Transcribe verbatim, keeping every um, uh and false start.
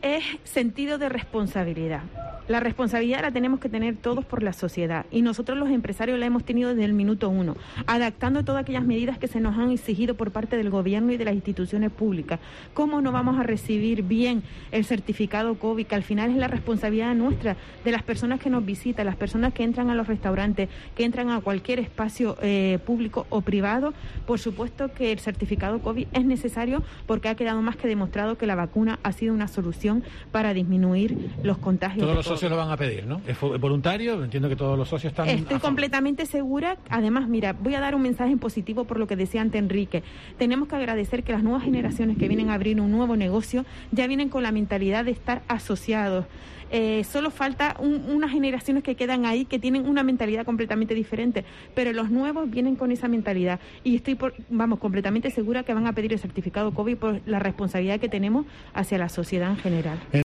Es sentido de responsabilidad. La responsabilidad la tenemos que tener todos por la sociedad y nosotros los empresarios la hemos tenido desde el minuto uno, adaptando todas aquellas medidas que se nos han exigido por parte del gobierno y de las instituciones públicas. ¿Cómo no vamos a recibir bien el certificado COVID, que al final es la responsabilidad nuestra, de las personas que nos visitan, las personas que entran a los restaurantes, que entran a cualquier espacio eh, público o privado? Por supuesto que el certificado COVID es necesario porque ha quedado más que demostrado que la vacuna ha sido una solución para disminuir los contagios. Todos los socios lo van a pedir, ¿no? ¿Es voluntario? Entiendo que todos los socios están... Estoy completamente segura. Además, mira, voy a dar un mensaje en positivo por lo que decía ante Enrique. Tenemos que agradecer que las nuevas generaciones que vienen a abrir un nuevo negocio ya vienen con la mentalidad de estar asociados. Eh, solo falta un, unas generaciones que quedan ahí que tienen una mentalidad completamente diferente, pero los nuevos vienen con esa mentalidad y estoy, por, vamos, completamente segura que van a pedir el certificado COVID por la responsabilidad que tenemos hacia la sociedad en general.